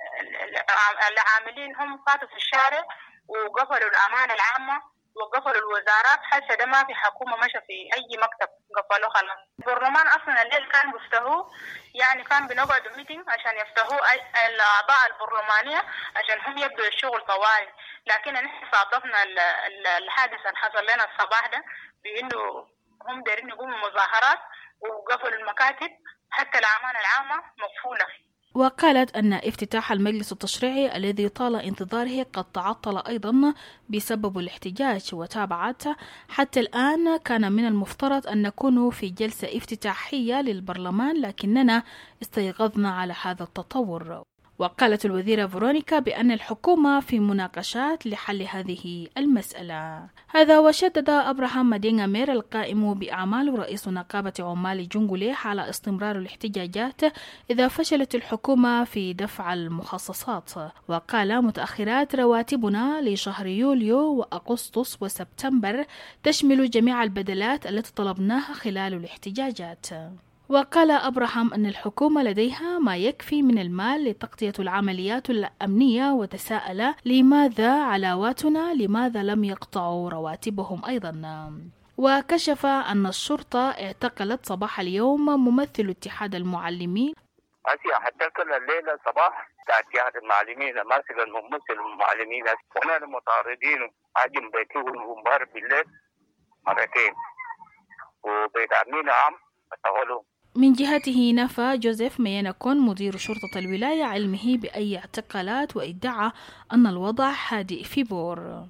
العاملين هم فاتوا في الشارع وقفلوا الأمانة العامة وقفلوا الوزارات، حتى ده ما في حكومة مشى في أي مكتب قفلوه خلاص. البرلمان أصلا الليل كان بيفتحوه، يعني كان بنقعد ميتنج عشان يفتحوه الأعضاء البرلمانية عشان هم يبدوا الشغل طوالي، لكن نحن صادفنا الحادث اللي حصل لنا الصباح ده بإنه هم دايرين يقوموا مظاهرات وقفلوا المكاتب، حتى الأمانة العامة مقفولة. وقالت أن افتتاح المجلس التشريعي الذي طال انتظاره قد تعطل أيضا بسبب الاحتجاج. وتابعت حتى الآن كان من المفترض أن نكون في جلسة افتتاحية للبرلمان لكننا استيقظنا على هذا التطور. وقالت الوزيرة فيرونيكا بأن الحكومة في مناقشات لحل هذه المسألة. هذا وشدد أبراهام مادينغا مير القائم بأعمال رئيس نقابة عمال جونغليه على استمرار الاحتجاجات إذا فشلت الحكومة في دفع المخصصات. وقال متأخرات رواتبنا لشهر يوليو وأغسطس وسبتمبر تشمل جميع البدلات التي طلبناها خلال الاحتجاجات. وقال أبراهام أن الحكومة لديها ما يكفي من المال لتغطية العمليات الأمنية، وتساءل لماذا علاواتنا لماذا لم يقطعوا رواتبهم أيضا. وكشف أن الشرطة اعتقلت صباح اليوم ممثل اتحاد المعلمين. حتى الليلة صباح اتحاد المعلمين ماسك الممثل المعلمين ونحن متعرضين عجم بيتهم مبارك بالليل مرتين وبيتعمين عام التغلو. من جهته نفى جوزيف ميانكون مدير شرطة الولاية علمه بأي اعتقالات وادعى أن الوضع هادئ في بور.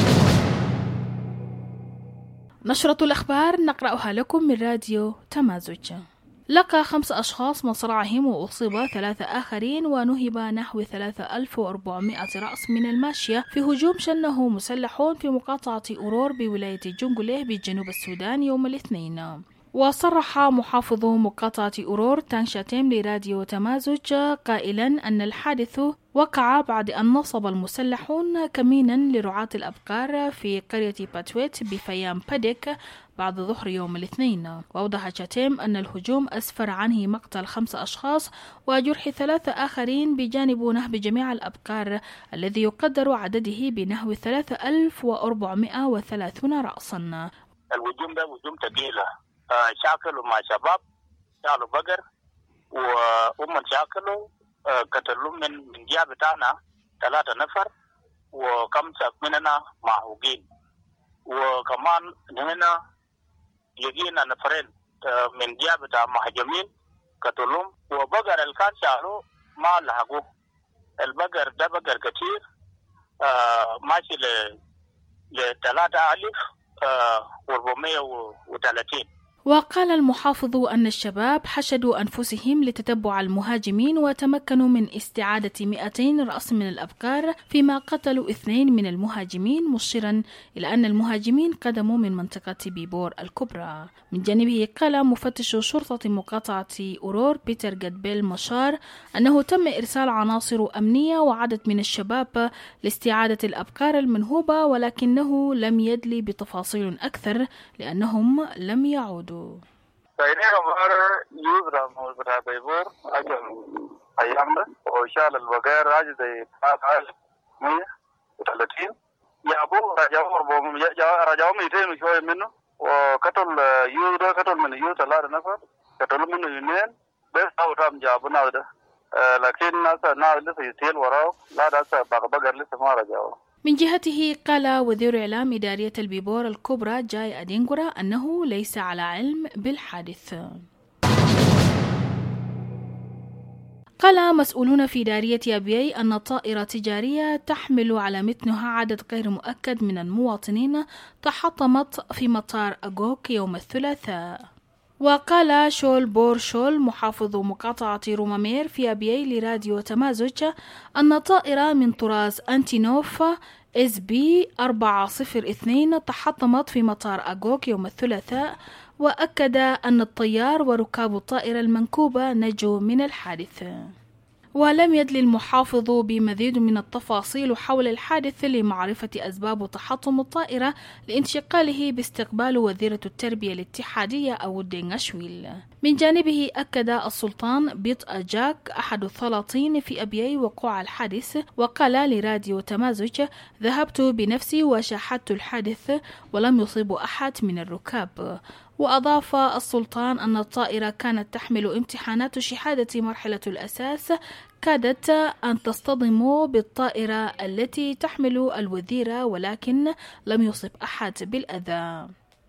نشرة الأخبار نقرأها لكم من راديو تمازج. لقى 5 أشخاص مصرعهم وأصيب 3 آخرين ونهب نحو 3400 رأس من الماشية في هجوم شنه مسلحون في مقاطعة أورور بولاية جونغليه بجنوب السودان يوم الاثنين. وصرح محافظ مقاطعة أورور تانغ شاتيم لراديو تمازج قائلا أن الحادث وقع بعد أن نصب المسلحون كمينا لرعاة الأبقار في قرية باتويت بفيام باديك بعد ظهر يوم الاثنين. وأوضح شاتيم أن الهجوم أسفر عنه مقتل 5 أشخاص وجرح 3 آخرين بجانب نهب جميع الأبقار الذي يقدر عدده بنحو 3430 رأسا. الهجوم ده هجوم ثقيلة شاكلوا مع شباب شالوا بقر وهم شاكلوا قتلوا من جهة بتاعنا 3 نفر و5 مننا معوقين، وكمان هنا لقينا نفرين من جهة بتاع مهاجمين قتلهم، وبقر اللي كان شالوا ما لحقوه. البقر ده بقر كتير ماشي ل 3430. وقال المحافظ أن الشباب حشدوا أنفسهم لتتبع المهاجمين وتمكنوا من استعادة 200 رأس من الأبقار، فيما قتلوا 2 من المهاجمين، مشيرا إلى أن المهاجمين قدموا من منطقة بيبور الكبرى. من جانبه قال مفتش شرطة مقاطعة أورور بيتر جدبيل مشار أنه تم إرسال عناصر أمنية وعدد من الشباب لاستعادة الأبقار المنهوبة، ولكنه لم يدلي بتفاصيل أكثر لأنهم لم يعودوا. Ini kabar Yudra mau berhabibur aja ayam dah. Oshal al-Bagar aja dari Pakal ni 30. Ya abu raja bom ya raja itu shoy minno. وقتل Yudra قتل من Yudra لا نفر قتل منه ينين بس أو رام جابنا ده. لكن ناس لسه يتيل وراه لا ناس بقر لسه ما رجعوا. من جهته قال وزير إعلام إدارية البيبور الكبرى جاي أدينغورا أنه ليس على علم بالحادث. قال مسؤولون في إدارية أبيي أن طائرة تجارية تحمل على متنها عدد غير مؤكد من المواطنين تحطمت في مطار أغوك يوم الثلاثاء. وقال شول بورشول محافظ مقاطعة رومامير في أبيي لراديو تمازج أن طائرة من طراز أنتينوف SB 402 تحطمت في مطار أغوك يوم الثلاثاء، وأكد أن الطيار وركاب الطائرة المنكوبة نجوا من الحادث. ولم يدل المحافظ بمزيد من التفاصيل حول الحادث لمعرفة أسباب تحطم الطائرة لانتقاله باستقبال وزيرة التربية الاتحادية أو دينغشويل. من جانبه أكد السلطان بيت أجاك أحد السلاطين في أبيي وقوع الحادث، وقال لراديو تمازج ذهبت بنفسي وشاهدت الحادث ولم يصيب أحد من الركاب. وأضاف السلطان أن الطائرة كانت تحمل امتحانات شهادة مرحلة الأساس كادت أن تصطدم بالطائرة التي تحمل الوزيرة، ولكن لم يصب أحد بالأذى.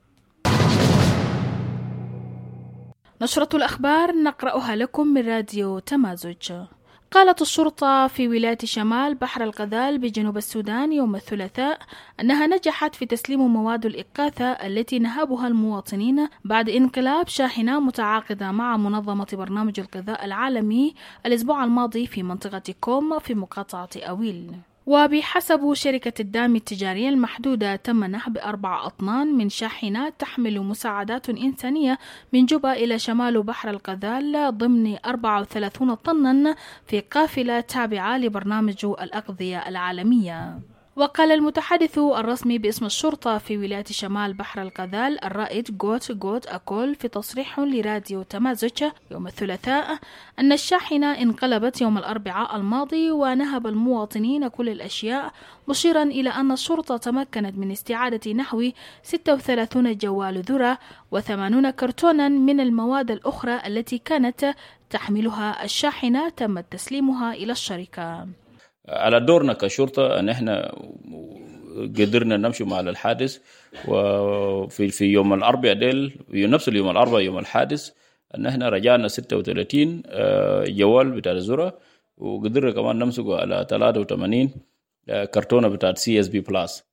نشرة الأخبار نقرأها لكم من راديو تمازج. قالت الشرطة في ولاية شمال بحر الغزال بجنوب السودان يوم الثلاثاء أنها نجحت في تسليم مواد الإغاثة التي نهبها المواطنين بعد انقلاب شاحنة متعاقدة مع منظمة برنامج الغذاء العالمي الأسبوع الماضي في منطقة كوم في مقاطعة أويل. وبحسب شركة الدعم التجارية المحدودة تم نهب 4 أطنان من شاحنات تحمل مساعدات إنسانية من جوبا إلى شمال بحر الغزال ضمن 34 طنا في قافلة تابعة لبرنامج الأغذية العالمية. وقال المتحدث الرسمي باسم الشرطة في ولاية شمال بحر الغزال الرائد جوت أكول في تصريح لراديو تمازج يوم الثلاثاء أن الشاحنة انقلبت يوم الأربعاء الماضي ونهب المواطنين كل الأشياء، مشيرا إلى أن الشرطة تمكنت من استعادة نحو 36 جوال ذرة و80 كرتونا من المواد الأخرى التي كانت تحملها الشاحنة تم تسليمها إلى الشركة. على دورنا كشرطة أن إحنا قدرنا نمشي مع الحادث، وفي يوم الأربعاء ديل نفس اليوم الأربعاء يوم الحادث أن إحنا رجعنا 36 جوال بتاع الذرة، وقدرنا كمان نمسكه على 83 كرتونة بتاع CSB بلاس.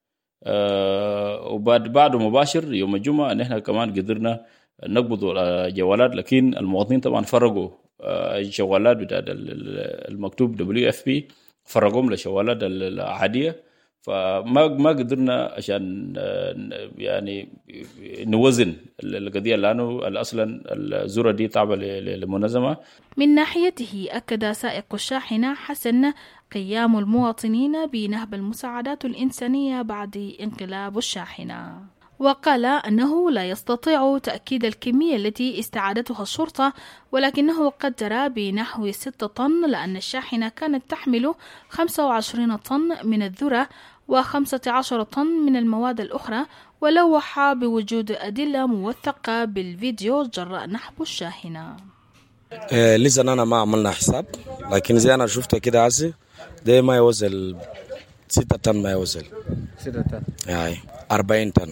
وبعد مباشر يوم الجمعة أن إحنا كمان قدرنا نقبض على جوالات، لكن المواطنين طبعا فرقوا الجوالات بتاع المكتوب WFP فرقهم لشوالات العادية، فما قدرنا عشان يعني نوزن القضية لأنه أصلا الزورة دي تابعة للمنظمة. من ناحيته أكد سائق الشاحنة حسن قيام المواطنين بنهب المساعدات الإنسانية بعد انقلاب الشاحنة. وقال أنه لا يستطيع تأكيد الكمية التي استعادتها الشرطة، ولكنه قدر بنحو 6 طن، لأن الشاحنة كانت تحمل 25 طن من الذرة و15 طن من المواد الأخرى، ولوح بوجود أدلة موثقة بالفيديو جراء نحب الشاحنة. لسه أنا ما عملنا حساب، لكن زي أنا شفته كده عزي ده ما يوصل 6 طن، ما يوصل 6 طن يعني 40 طن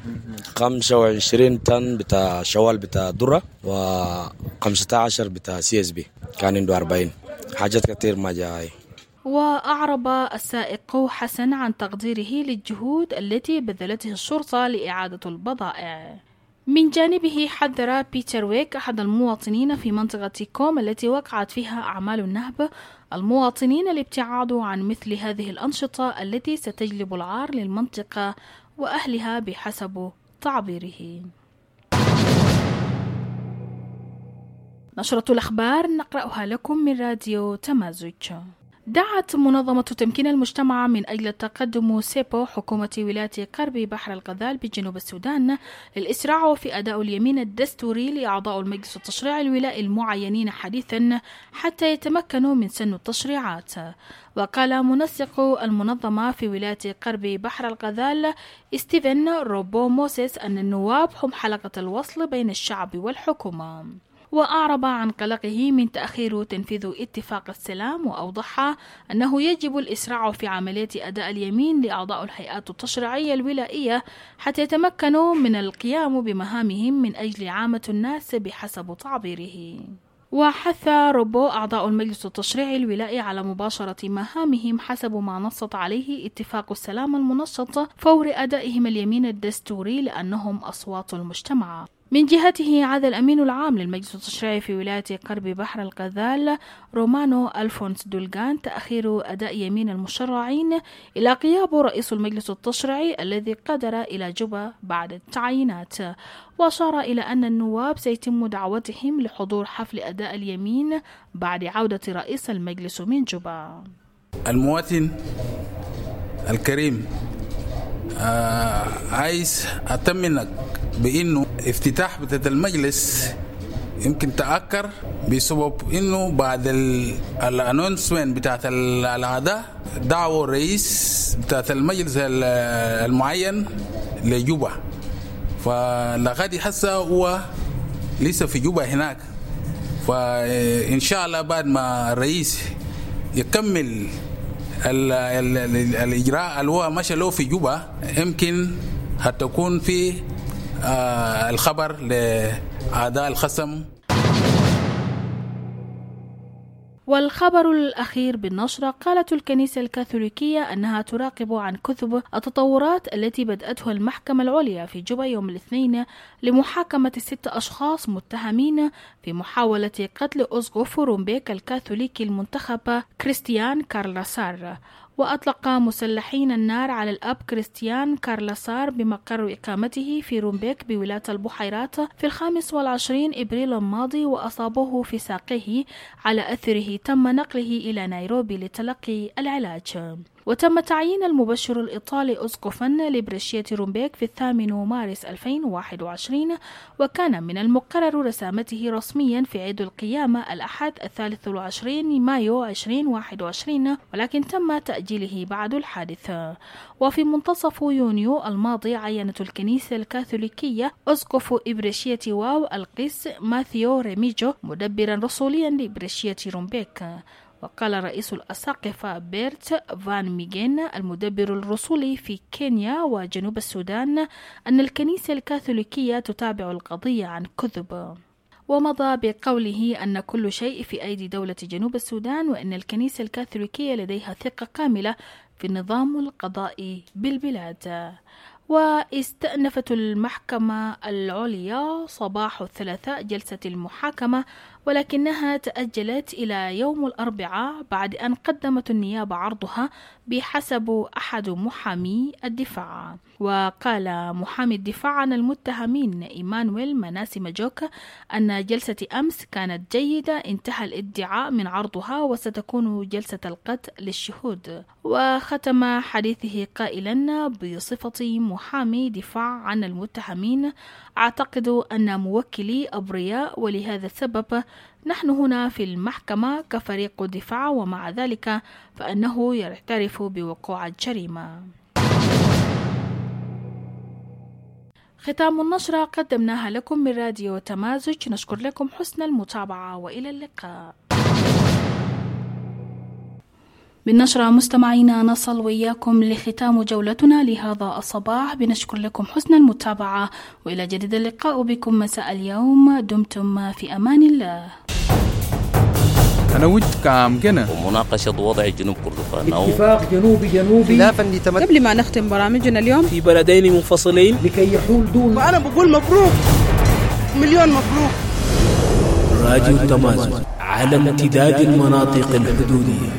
25 طن بتاع شوال بتاع ذرة و15 بتاع CSB، كان عنده 40 حاجات كتير ما جاي. وأعرب السائق حسن عن تقديره للجهود التي بذلته الشرطة لإعادة البضائع. من جانبه حذر بيتر ويك أحد المواطنين في منطقة كوم التي وقعت فيها أعمال النهب المواطنين الابتعاد عن مثل هذه الأنشطة التي ستجلب العار للمنطقة وأهلها بحسب تعبيره. نشرة الأخبار نقرأها لكم من راديو تمازج. دعت منظمة تمكين المجتمع من أجل التقدم سيبو حكومة ولاية قرب بحر الغزال بجنوب السودان للإسراع في أداء اليمين الدستوري لأعضاء المجلس التشريعي الولائي المعينين حديثا حتى يتمكنوا من سن التشريعات. وقال منسق المنظمة في ولاية قرب بحر الغزال ستيفن روبو موسيس أن النواب هم حلقة الوصل بين الشعب والحكومة. وأعرب عن قلقه من تأخير تنفيذ اتفاق السلام، وأوضح أنه يجب الإسراع في عملية أداء اليمين لأعضاء الهيئات التشريعية الولائية حتى يتمكنوا من القيام بمهامهم من أجل عامة الناس بحسب تعبيره. وحث روبو أعضاء المجلس التشريعي الولائي على مباشرة مهامهم حسب ما نصت عليه اتفاق السلام المنشط فور أدائهم اليمين الدستوري لأنهم أصوات المجتمع. من جهته عاد الأمين العام للمجلس التشريعي في ولاية قرب بحر الغزال رومانو ألفونس دولغان تأخير أداء يمين المشرعين إلى غياب رئيس المجلس التشريعي الذي قدر إلى جوبا بعد التعيينات. وأشار إلى أن النواب سيتم دعوتهم لحضور حفل أداء اليمين بعد عودة رئيس المجلس من جوبا. المواطن الكريم عايز أطمنك بأنه افتتاح بتاع المجلس يمكن تأكر بسبب أنه بعد الانونسمنت بتاعت الأعضاء دعوة الرئيس بتاعت المجلس المعين لجوبا، فلغادي حسا هو لسه في جوبا هناك، فإن شاء الله بعد ما الرئيس يكمل الإجراء اللي هو مشى له في جوبا يمكن هتكون في الخبر لأعضاء الخصم. والخبر الأخير بالنشرة، قالت الكنيسة الكاثوليكية أنها تراقب عن كثب التطورات التي بدأتها المحكمة العليا في جوبا يوم الاثنين لمحاكمة 6 أشخاص متهمين في محاولة قتل أسقف رومبيك الكاثوليكي المنتخب كريستيان كارلاسار. وأطلق مسلحين النار على الأب كريستيان كارلاسار بمقر إقامته في رومبيك بولاية البحيرات في 25 إبريل الماضي، وأصابوه في ساقه، على أثره تم نقله إلى نيروبي لتلقي العلاج. وتم تعيين المبشر الإيطالي أسقفا لبرشية رومبيك في 8 مارس 2021، وكان من المقرر رسامته رسميا في عيد القيامة الأحد 23 مايو 2021، ولكن تم تأجيله بعد الحادث. وفي منتصف يونيو الماضي عينت الكنيسة الكاثوليكية أسقف إبرشية واو القس ماثيو ريميجو مدبرا رسوليا لإبرشية رومبيك. وقال رئيس الأساقفة بيرت فان ميغين المدبر الرسولي في كينيا وجنوب السودان أن الكنيسة الكاثوليكية تتابع القضية عن كثب. ومضى بقوله أن كل شيء في أيدي دولة جنوب السودان، وأن الكنيسة الكاثوليكية لديها ثقة كاملة في النظام القضائي بالبلاد. واستأنفت المحكمة العليا صباح الثلاثاء جلسة المحاكمة ولكنها تأجلت إلى يوم الأربعاء بعد أن قدمت النيابة عرضها بحسب أحد محامي الدفاع. وقال محامي الدفاع عن المتهمين إيمانويل مناسي ماجوكا أن جلسة أمس كانت جيدة، انتهى الادعاء من عرضها وستكون جلسة القتل للشهود. وختم حديثه قائلا: بصفتي محامي دفاع عن المتهمين أعتقد أن موكلي أبرياء، ولهذا السبب نحن هنا في المحكمة كفريق دفاع، ومع ذلك فإنه يعترف بوقوع الجريمة. ختام النشرة قدمناها لكم من راديو تمازج، نشكر لكم حسن المتابعة وإلى اللقاء. بالنشرة مستمعينا نصل وإياكم لختام جولتنا لهذا الصباح، بنشكر لكم حسن المتابعة وإلى جديد اللقاء بكم مساء اليوم، دمتم في أمان الله. أنا وجد كام جنة ومناقشة وضع جنوب كردفان اتفاق جنوبي خلافا لتمت قبل ما نختم برامجنا اليوم في بلدين منفصلين لكي يحول دون. وأنا بقول مبروك، مليون مبروك. راديو تمازج على امتداد المناطق الحدودية.